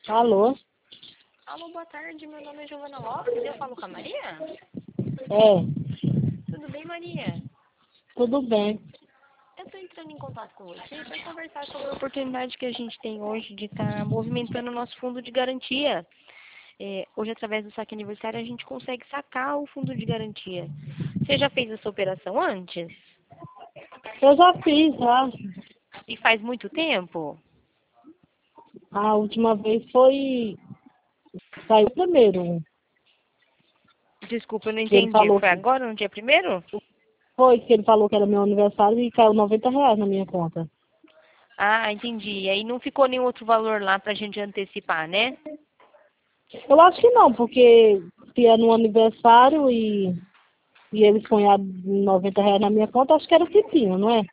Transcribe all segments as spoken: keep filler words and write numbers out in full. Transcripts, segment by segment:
Alô? Alô, boa tarde. Meu nome é Giovana Lopes. Eu falo com a Maria? É, Tudo bem, Maria? tudo bem. Eu estou entrando em contato com você para conversar sobre a oportunidade que a gente tem hoje de estar movimentando o nosso fundo de garantia. É, hoje, através do saque aniversário, a gente consegue sacar o fundo de garantia. Você já fez essa operação antes? Eu já fiz, já. E faz muito tempo? A última vez foi... Saiu primeiro. Desculpa, eu não Que ele entendi. falou Foi que... agora, no dia primeiro? Foi que ele falou que era meu aniversário e caiu noventa reais na minha conta. Ah, entendi. E aí não ficou nenhum outro valor lá pra gente antecipar, né? Eu acho que não, porque se é no aniversário e, e eles ponharam noventa reais na minha conta, acho que era o que tinha, não é?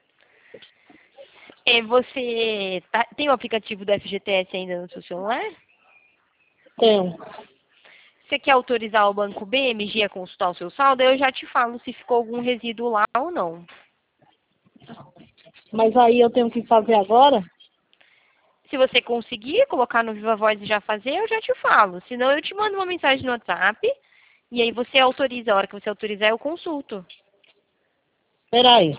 É, você tá- tem o aplicativo do F G T S ainda no seu celular? Tem. Você quer autorizar o Banco B M G a consultar o seu saldo? Eu já te falo se ficou algum resíduo lá ou não. Mas aí eu tenho que fazer agora? Se você conseguir colocar no Viva Voz e já fazer, eu já te falo. Senão eu te mando uma mensagem no WhatsApp e aí você autoriza. A hora que você autorizar, eu consulto. Peraí.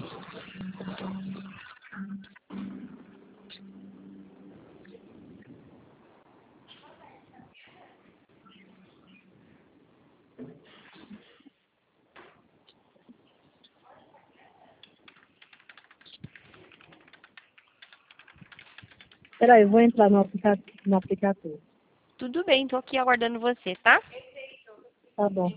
Peraí, eu vou entrar no aplica- no aplicativo. Tudo bem, tô aqui aguardando você, tá? Tá bom.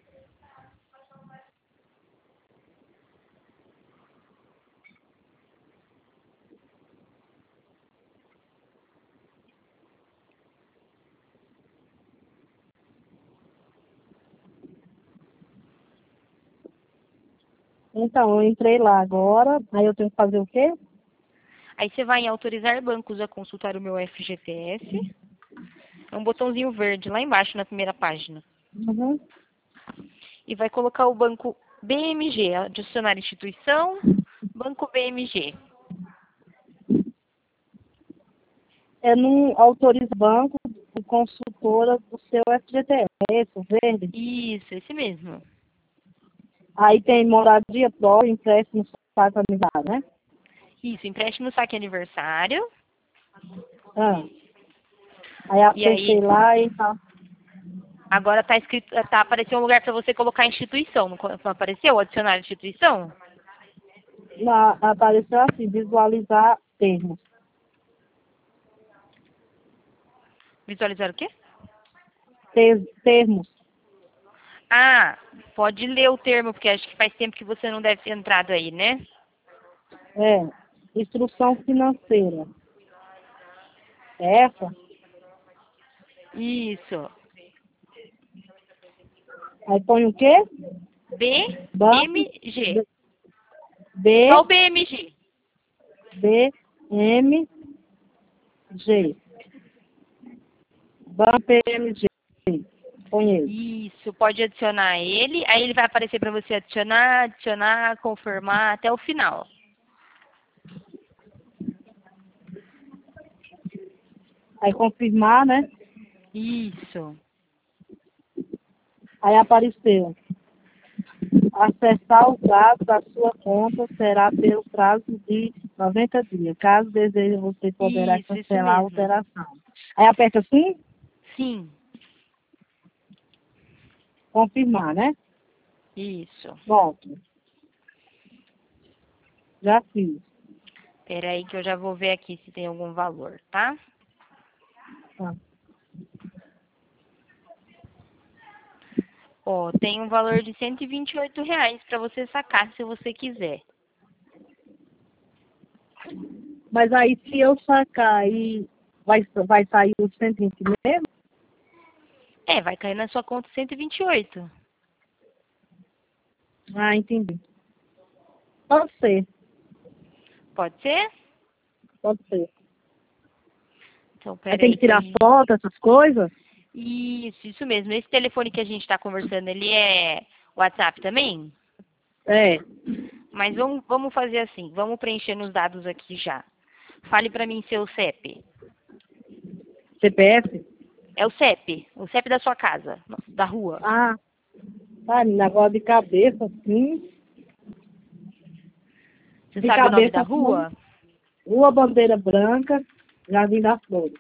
Então, eu entrei lá agora, aí eu tenho que fazer o quê? Aí você vai em autorizar bancos a consultar o meu F G T S. É um botãozinho verde lá embaixo na primeira página. Uhum. E vai colocar o banco B M G, adicionar instituição, banco B M G. É não autoriza banco de consultora do seu F G T S, verde. Isso, esse mesmo. Aí tem moradia própria, empréstimo patronizado, né? Isso, empréstimo saque aniversário. Ah. Aí E apertei aí, lá e tá. agora tá escrito, tá apareceu um lugar para você colocar instituição. Não co- não apareceu? Adicionar instituição? Lá apareceu assim, visualizar termos. Visualizar o quê? Ter- termos. Ah, pode ler o termo, porque acho que faz tempo que você não deve ter entrado aí, né? É. Instrução financeira. É essa? Isso. Aí põe o quê? Banco B M G. B, B, Só o B M G. B, M, G. Banco B M G. Põe ele. Isso, pode adicionar ele. Aí ele vai aparecer para você adicionar, adicionar, confirmar até o final. Aí confirmar, né? Isso. Aí apareceu. Acessar os dados da sua conta será pelo prazo de noventa dias. Caso deseje, você poderá Isso, isso cancelar a mesmo. alteração. Aí aperta assim, Sim, confirmar, né? isso. Pronto. Já fiz. Espera aí que eu já vou ver aqui se tem algum valor, tá? Tá. Ó, tem um valor de cento e vinte e oito reais para você sacar se você quiser. Mas aí, se eu sacar aí, vai, vai sair os cento e vinte mesmo? É, vai cair na sua conta cento e vinte e oito. Ah, entendi. Pode ser, Pode ser? pode ser. Então, Aí pera tem aí que que a tirar gente... foto, essas coisas? Isso, isso mesmo. Esse telefone que a gente está conversando, ele é WhatsApp também? É. Mas vamos, vamos fazer assim, vamos preencher nos dados aqui já. Fale para mim seu C E P. C P F? É o C E P, o C E P da sua casa, da rua. Ah, tá, negócio de cabeça, assim. Você De sabe o nome cabeça, da assim, rua? Rua Bandeira Branca, Jardim das Flores.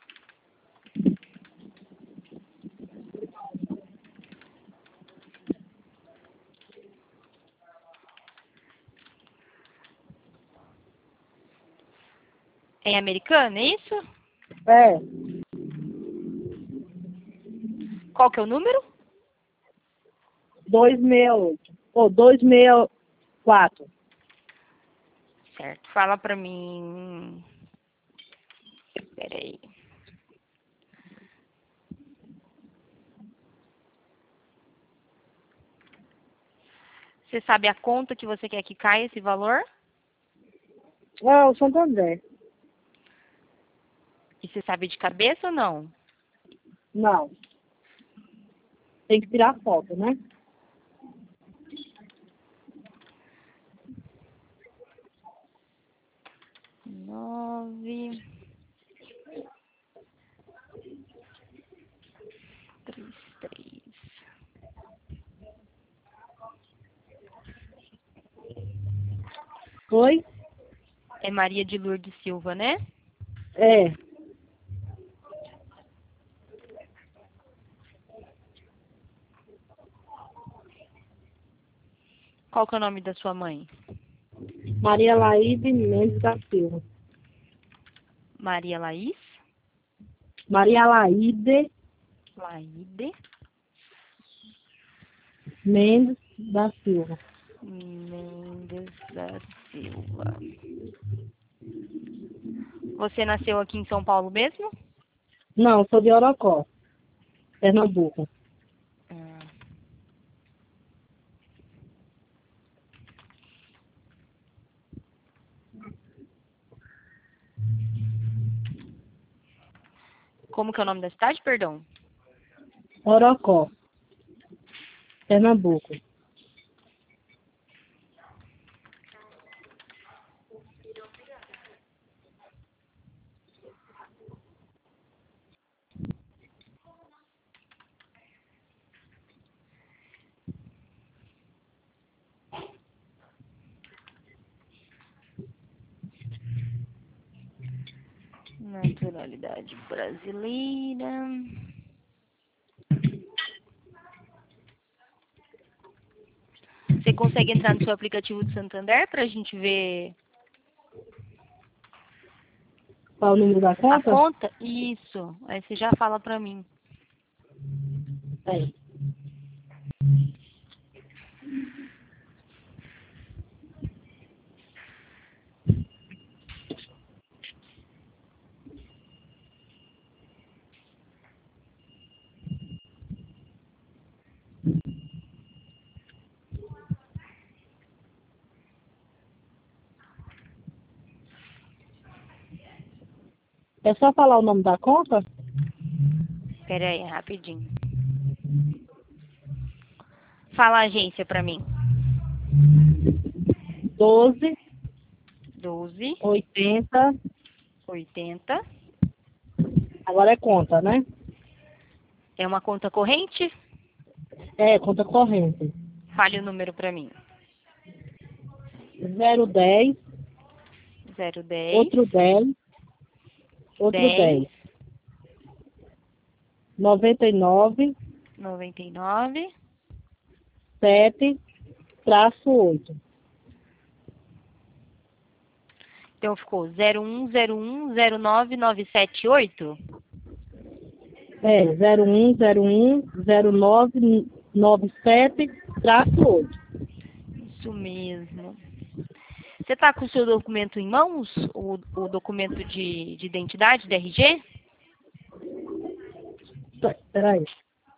É em Americana, é isso? É, Qual que é o número? duzentos e sessenta e oito. Ou duzentos e sessenta e quatro. Certo, fala pra mim. Peraí. Você sabe a conta que você quer que caia esse valor? Ah, o Santo André. E você sabe de cabeça ou não? Não. Tem que tirar foto, né? Nove. Três, três. Foi? É Maria de Lourdes Silva, né? É. Qual que é o nome da sua mãe? Maria Laíde Mendes da Silva. Maria Laís? Maria Laíde Laíde Mendes da Silva. Mendes da Silva. Você nasceu aqui em São Paulo mesmo? Não, sou de Orocó, Pernambuco. Ah. Como que é o nome da cidade, perdão? Orocó, Pernambuco. Naturalidade brasileira. Você consegue entrar no seu aplicativo do Santander para a gente ver Qual o número da a conta? conta? Isso. Aí você já fala para mim. É. É só falar o nome da conta? Pera aí, rapidinho. Fala a agência para mim. doze, Doze, oitenta. oitenta. Agora é conta, né? É uma conta corrente? É, conta corrente. Fale o número para mim. Zero dez, Zero dez, outro dez, outro dez, dez. Noventa e nove, noventa e nove. sete, traço oito. Então ficou zero um zero um zero nove nove sete oito. É, zero um zero um zero nove nove sete, traço oito. Isso mesmo. Você está com o seu documento em mãos? O, o documento de, de identidade, de R G? Espera aí.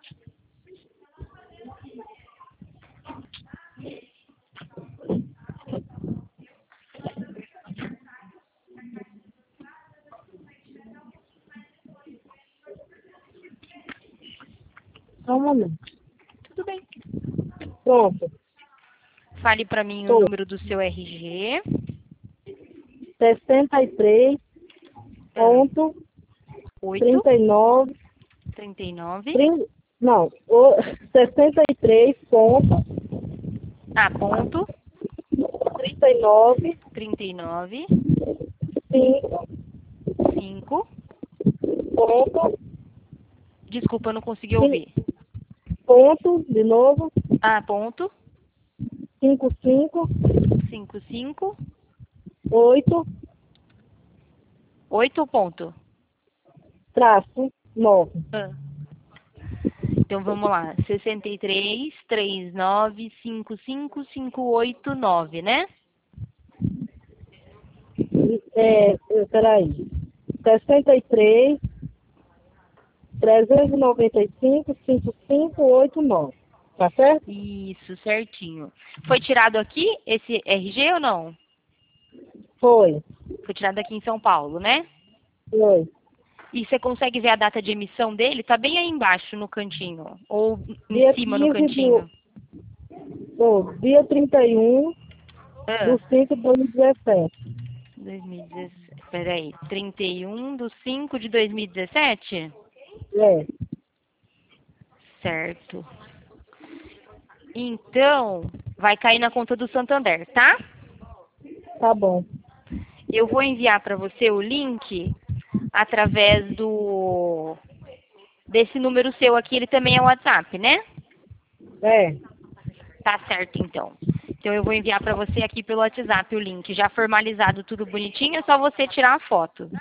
Só um momento. Tudo bem. Pronto. Fale para mim o Tô. número do seu R G. sessenta e três Ah, ponto oito, trinta e nove, trinta e nove, trinta, não, o, sessenta e três, ponto, ah, ponto, trinta e nove, trinta e nove, cinco, cinco, ponto, desculpa, eu não consegui cin- ouvir. ponto, de novo, Ah, ponto, cinco, cinco, cinco, cinco, oito, oito ponto. traço, nove. Ah. Então vamos lá, sessenta e três, trinta e nove, cinquenta e cinco, cinquenta e oito, nove, né? É, peraí, sessenta e três, trezentos e noventa e cinco, cinquenta e cinco, oitenta e nove, tá certo? Isso, certinho. Foi tirado aqui esse R G ou não? Foi, Foi tirado aqui em São Paulo, né? foi. E você consegue ver a data de emissão dele? Tá bem aí embaixo no cantinho. Ou em Dia cima no quinze do, cantinho. do dia trinta e um Ah, do cinco de dois mil e dezessete. dois mil e dezessete. Peraí. trinta e um de cinco de dois mil e dezessete? É, Certo. Então, vai cair na conta do Santander, tá? tá bom. Eu vou enviar para você o link através do desse número seu aqui, ele também é WhatsApp, né? É, Tá certo, então. Então eu vou enviar para você aqui pelo WhatsApp o link, já formalizado tudo bonitinho, é só você tirar a foto.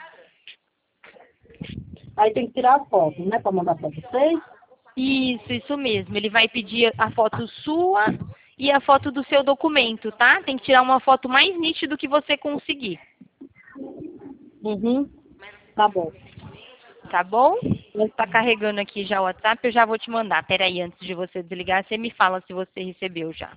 aí tem que tirar a foto, né, pra mandar pra vocês. Isso, isso mesmo. Ele vai pedir a foto sua e a foto do seu documento, tá? Tem que tirar uma foto mais nítida que você conseguir, Uhum, tá bom. tá bom? Tá carregando aqui já o WhatsApp, eu já vou te mandar. Peraí, antes de você desligar, você me fala se você recebeu já.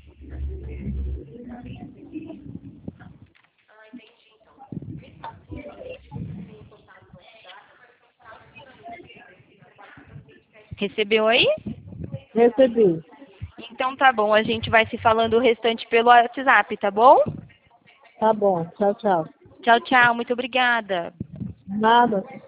Recebeu aí? Recebi. Então tá bom, a gente vai se falando o restante pelo WhatsApp, tá bom? Tá bom, tchau, tchau. Tchau, tchau, muito obrigada. Nada.